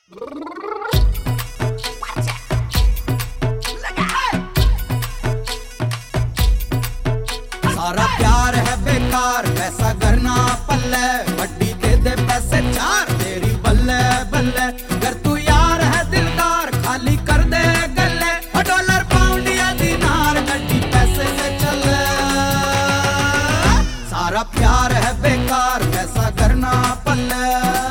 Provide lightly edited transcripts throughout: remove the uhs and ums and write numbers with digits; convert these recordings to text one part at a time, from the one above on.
सारा प्यार है बेकार, पैसा करना पल्ले, वड्डी दे दे पैसे चार तेरी बल्ले बल्ले। अगर तू यार है दिलदार खाली कर दे गल्ले, डॉलर पाउंड या दिनार गड्डी पैसे से चले। सारा प्यार है बेकार, पैसा करना पल्ले।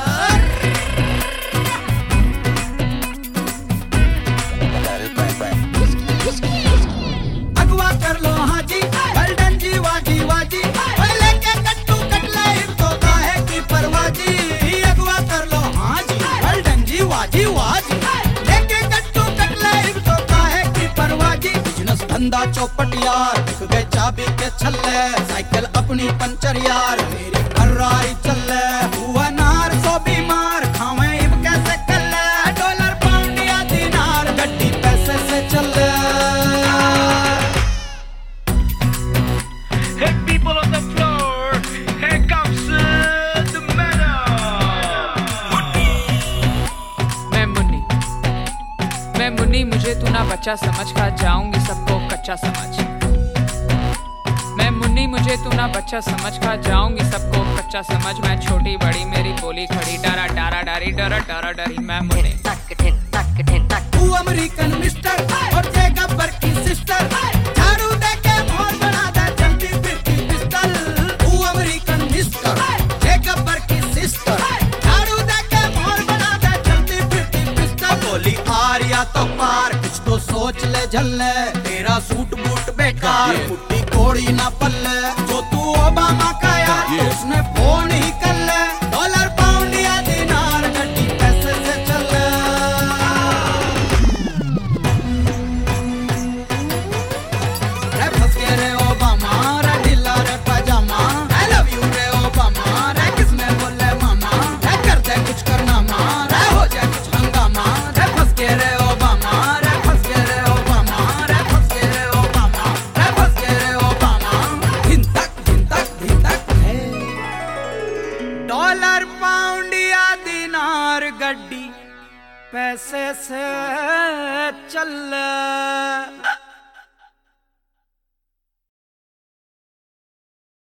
अगवा कर लो हाँ जी गोल्डन जी वाजी वाजी, लेके कट्टू कटले तो काहे की परवाजी। अगवा कर लो हाँ जी गोल्डन जी वाजी वाजी, लेके कट्टू कटले तो काहे की परवाजी। बिजनेस धंधा चौपट यार, बिक गए चाबी के छल्ले, साइकिल अपनी पंचर यार, मेरी फर्रारी चले। हुआ नार सो बीमार, खावे इब कैसे कल्ले, डॉलर पाउंड या दिनार गड्डी पैसे से चले। Hey people on the floor, here comes the मैं मुन्नी मुझे तू ना बच्चा समझ, खा जाऊंगी सबको कच्चा समझ। मैं मुन्नी मुझे तू ना बच्चा समझ, खा जाऊंगी सबको कच्चा समझ। मैं छोटी बड़ी मेरी बोली खड़ी, डरा डरा डारी डरा डरा डरी। मैं मुन्नी तू अमेरिकन मिस्टर और जे गब्बर की सिस्टर, झाड़ू दे के मोर बना दे चलती फिरती पिस्टल। तू अमेरिकन मिस्टर जे गब्बर की सिस्टर, झाड़ू दे के मोर बना दे चलती फिरती पिस्टल। बोली आर या तो पार, कुछ तो सोच ले झल्ले, तेरा सूट बूट बेकार, कुट्टी कोड़ी ना पल्ले। जो तू ओबामा का यार तो उसने फोन ही कर ले, डॉलर पाउंड या दिनार गड्डी पैसे से चले। रे फंस गए रे ओबामा, रे ढीला रे पजामा, I love you रे ओबामा, रे किसने बोले मामा, रे कर दे कुछ करना माँ, रे हो जाए कुछ हंगामा। रे फंस गए रे ओबामा, रे फंस गए रे ओबामा, रे फंस गए रे ओबामा, रे फंस गए रे ओबामा। धिन तक है डॉलर पाउंड या दिनार गड्डी पैसे से चल।